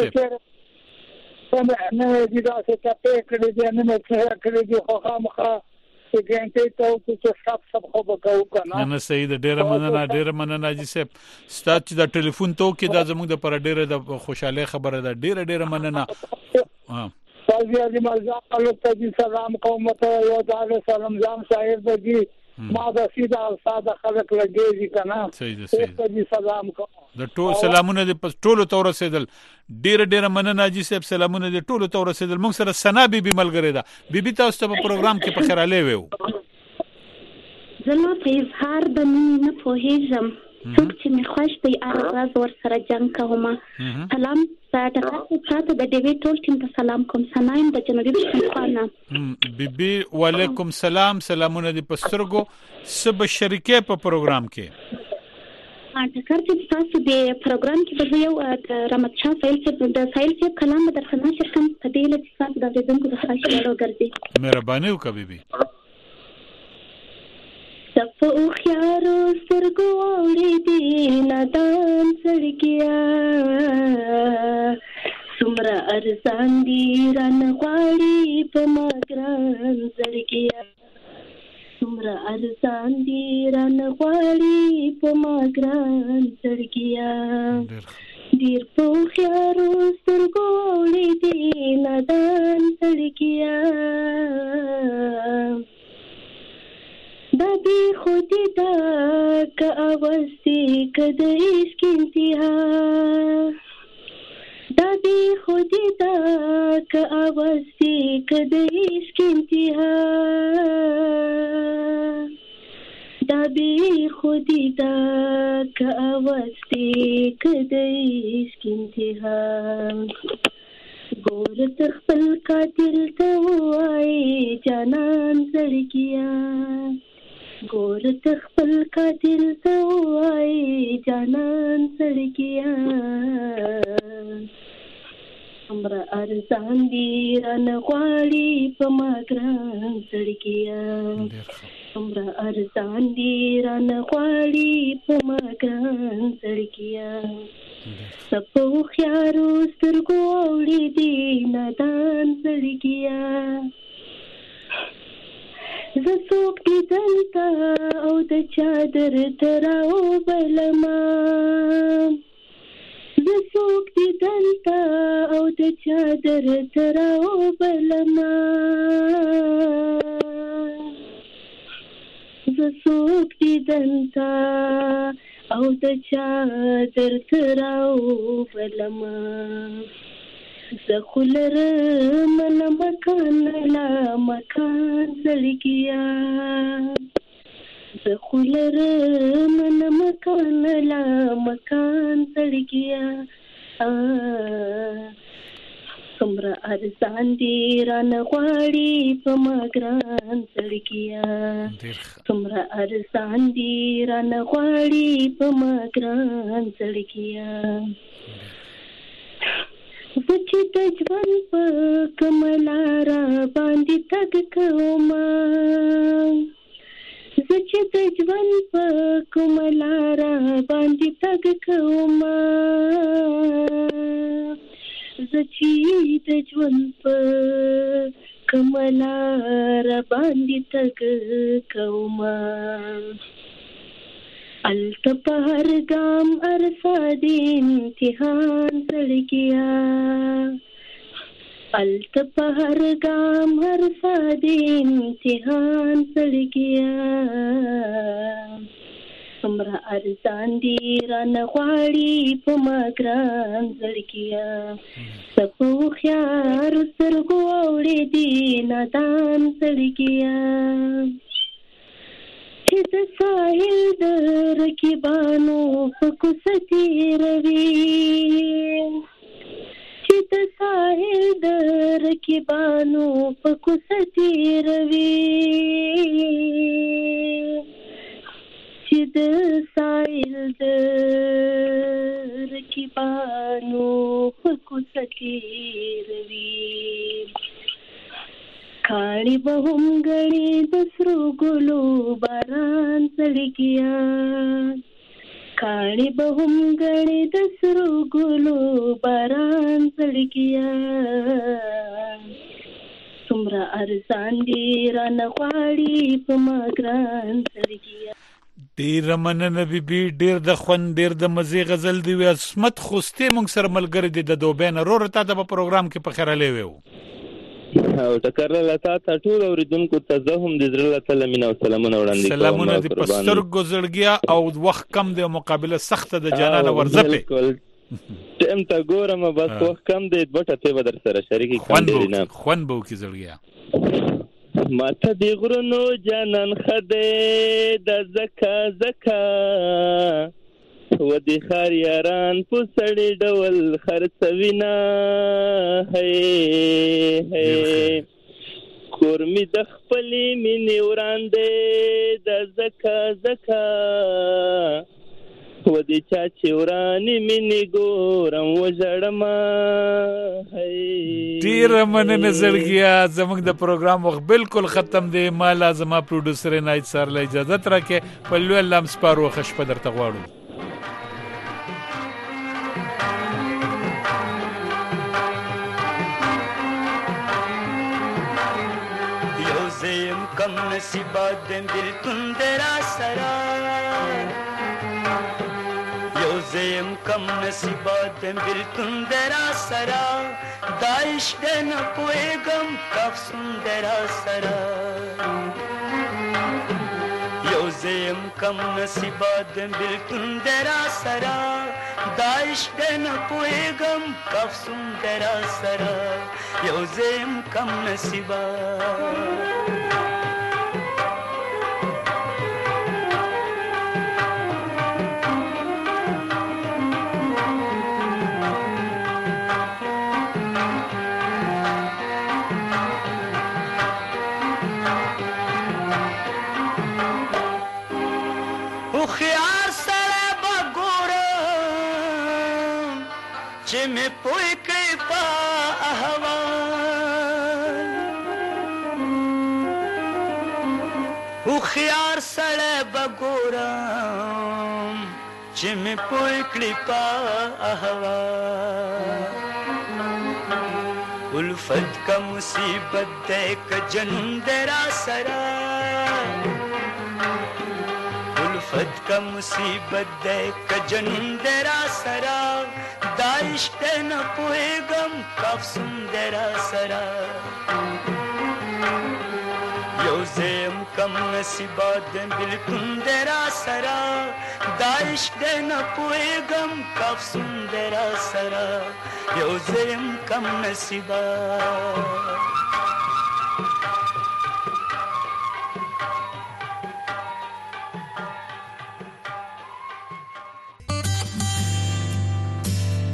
مې دي داسې ټپې کړي دي نه مې څه کړي دي خو خامخا ګنټې ته او چې سب خو به کوو که نه صحیح ده. ډېره مننه جی صاحب. ستا چې دا ټلیفون تو کې دا زموږ د پر ډېره د خوشحالۍ خبره ده. ډېره مننه. قاضي اعظم الله سلام کوم ته یو د سلام ځان صاحب دی ما د سیده ساده خلک لګېږي که نه صحیح ده سلام کوم د ټول سلامونه دې په ټولو ته ورسېدل. ډېره مننه جی صاحب. سلامونه دې ټولو ته ورسېدل. موږ سره سنا بیبي ملګرې ده. بیبي تاسو ته په پروګرام کې په خیر علي وو. زه نو په اظهار د مینې نه پوهېږم. څوک چې مې خوښ دی هغه ورځ ورسره جنګ کومه. سلام تاسو د ډیوې ټول ټیم ته سلام کوم. سنا یم د جنوبي پښتونخوا نه. بیبي وعلیکم سلام. سلامونه دې په سترګو. څه به شریکې په پروګرام کې؟ ټکر چې تاسو د پروګرام کې به یو رحمت شاه سایل صاحب کلام به درته نشر کوم په دې لږ تاسو د اوریدونکو د خواهش وړو ګرځي. مهرباني وکړه بیبي. په هوښیارو سترګو اورېدې نادان سړکیا څومره ارزان دي رانه غواړي په ما ګران زړګیا څومره ارزان دي رانه غواړي په ما ګران زړګیا ډېر په هوښیارو سترګو اورېدې نادان سړکیا دا بی خودی دا که آوازی که دا عشق انتها دا بی خودی دا که آوازی که دا عشق انتها دا بی خودی دا که آوازی که دا عشق انتها ګور تخپل قاتل ته وای جانان زړګیا ګور تخپل قاتل ته وای جانان زړګیا امر ارزان دی ران غواړي په ما ګران زړګیا امر ارزان دی ران غواړي په ما ګران زړګیا سپو خيارو سترګو وړي دي نادان زړګیا زه څوک دي دلته او د چادر تراو بلما زه څوک دي دلته او د چادر تراو بلما زه څوک دي دلته او د چادر تراو بلما زه خلر من مکان لا مکان زړګیا زه خلر من مکان لا مکان زړګیا څومره ارزان دي رانه غواړي په ما ګران زړګیه څومره ارزان دي رانه غواړي په ما ګران زړګیه زه چې د ژوند په کومه لاره باندې تګ کومه زه چې د ژوند په کومه لاره باندې تګ کومه زه چې د ژوند په کومه لاره باندې تګ کومه الته په هر ګام ارسا دي امتحان زړګیه الته په هر ګام ارسا دي امتحان زړګیه څومره ارزان دي رانه غواړي په ما ګران زړګیه څه په هوښیارو سترګو اوړېدي نادان زړګیه چې د ساحل د رقیبانو په کوڅه تېروي چې د ساحل د رقیبانو په کوڅه تېروي چې د ساحل د رقیبانو په کوڅه تېروي کاڼي به هم ګڼي د سرو ګلو باران زړګیه کاڼي به هم ګڼي د سرو ګلو باران زړګیه څومره ارزان دي رانه غواړي په ما ګران زړګیه ډیر مننه بیبي ډیر د خوند ډیر د مزي غزل دی عصمت خوستي مونږ سره ملګری دی د دوبین رور ته د پروګرام کې په خیره لیو او ټکر لتا ته ټول اوریدونکو ته زه هم د زړه ته لمنه او سلامونه وړاندې کوم سلامونه د پستر ګزړګیا او وخت کم د مقابله سخت د جانانه ورزپه تم ته ګورم بس وخت کم دی بټه ته بدر سره شریکی کاندې نه خوان بو کی زړګیا ماته دی غرونو جانان خده د زکا زکا و دی خار یاران په سړی ډول خرڅوینا هي کورمی د خپلې مینې وړاندې د زکا زکا و دی چا چې ورانې مینې ګورم وژړما ډیر مننه زړګیا زموږ د پروګرام وخت بالکل ختم دی ما لازمه پروډوسر نایت سره اجازه ترکه په لوی لم سپارو خش په درته غواړو کم نصیبات دم بلکن درا سرا یو زیم کم نصیبات دم بلکن درا سرا دایش دن پویگم کفسون درا سرا یو زیم کم نصیبات دم بلکن درا سرا دایش دن پویگم کفسون درا سرا یو زیم کم نصیبات में पोई कृपा अहवाल उखियार सड़े बगोरम चे में पोई कृपा अहवाल उल्फत का मुसीबत देख जनून तेरा सरा उल्फत का मुसीबत देख जनून तेरा सरा दाइश ते न पोएगम कफ सुंदरा सरा योजेम कम नसीबात बिल्कुल तेरा सरा दाइश ते न पोएगम कफ सुंदरा सरा योजेम कम नसीबात